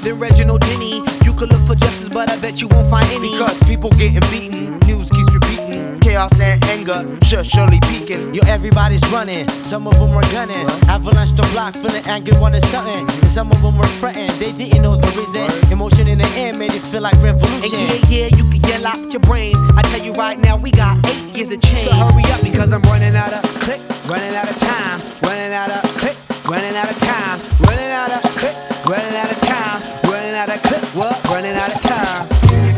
than Reginald Denny. You could look for justice, but I bet you won't find any. Because people getting beaten, news keeps repeating. Chaos and anger, just surely peaking. Yo, everybody's running, some of them were gunning. Avalanche the block, feeling angry, wanting something. And some of them were fretting, they didn't know the reason. Emotion in the air made it feel like revolution. And yeah, you can yell out your brain. I tell you right now, we got 8 years of change. So hurry up, because I'm running out of click, running out of time, running out of click, running out of time, running out of click, running out of time, running out of click, what? Running out of time.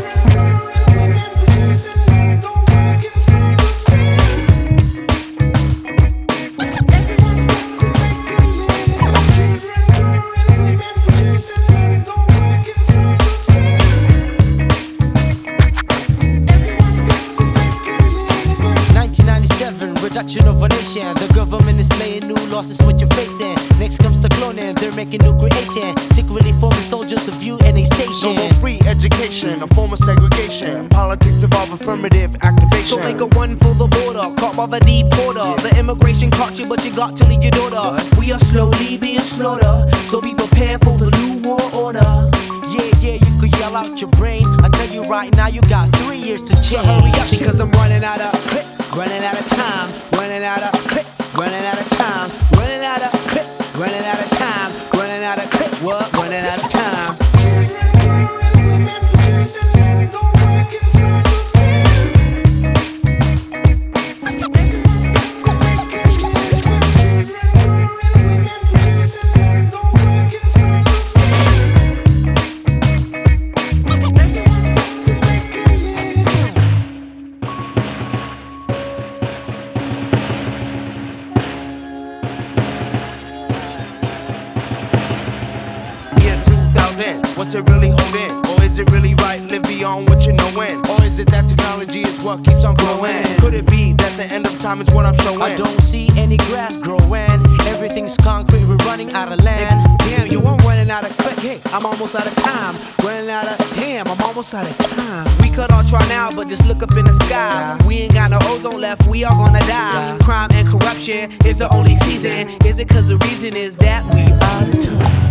1997, reduction of a nation. The government is laying new laws, is what you're facing. Next comes the cloning, they're making new creation. Secretly forming soldiers of you and a station. No more free education, a form of segregation. Politics involve affirmative activation. So make a run for the border, caught by the deporter. The immigration caught you, but you got to leave your daughter. We are slowly being slaughtered, so be prepared for the new world order. Yeah, you could yell out your brain. I tell you right now, you got 3 years to change. So hurry up, because I'm running out of click, running out of time, running out of click, running out of time, running out of click, running out of time, running out of click, what? Running out of time. What's it really holding? Or is it really right? Live beyond what you know when? Or is it that technology is what keeps on growing? Could it be that the end of time is what I'm showing? I don't see any grass growing. Everything's concrete, we're running out of land. Damn, you I'm running out of click. Hey, I'm almost out of time. Running out of damn, I'm almost out of time. We could all try now, but just look up in the sky. We ain't got no ozone left, we are gonna die. Crime and corruption is the only season. Is it cause the reason is that we out of time?